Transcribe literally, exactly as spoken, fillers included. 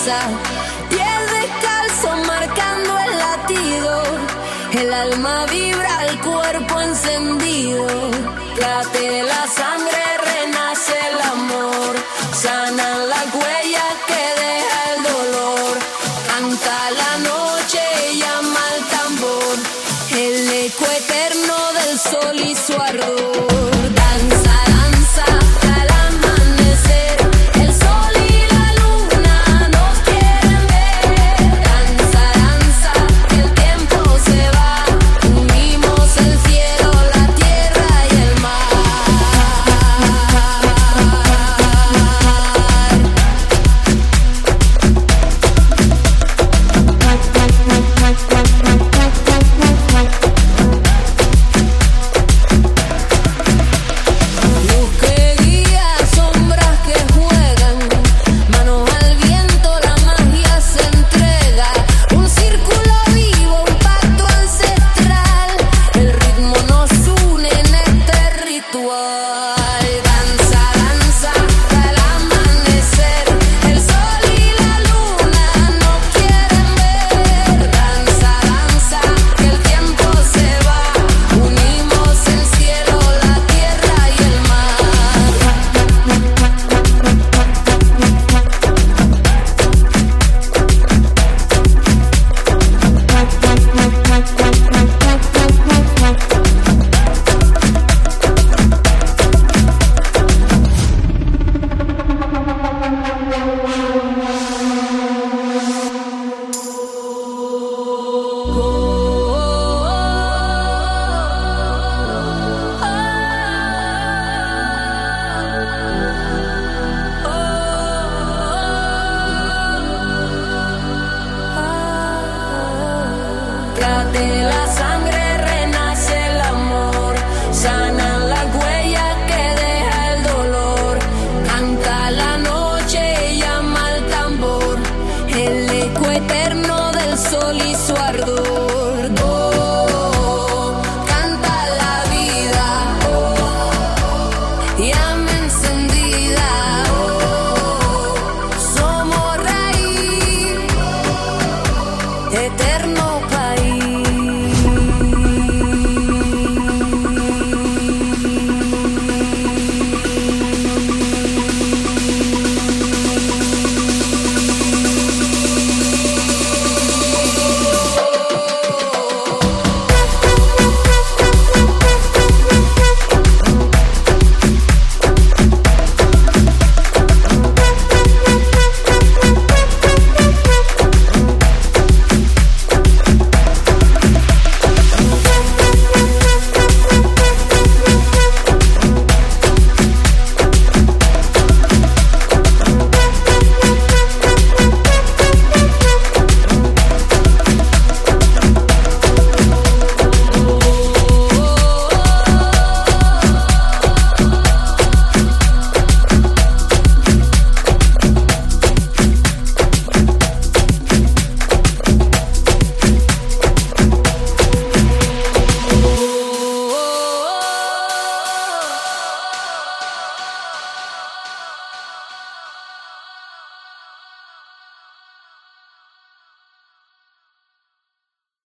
danza, pies descalzo marcando el latido, el alma vibra, el cuerpo encendido, late la sangre, renace el amor, sanan las huellas que deja el dolor, canta la noche, llama el tambor, el eco eterno del sol y su ardor. Late la sangre, renace el amor, sanan las huellas que deja el dolor, canta la noche, llama el tambor, el eco eterno del sol y su ardor. Oh, canta la vida, oh, llama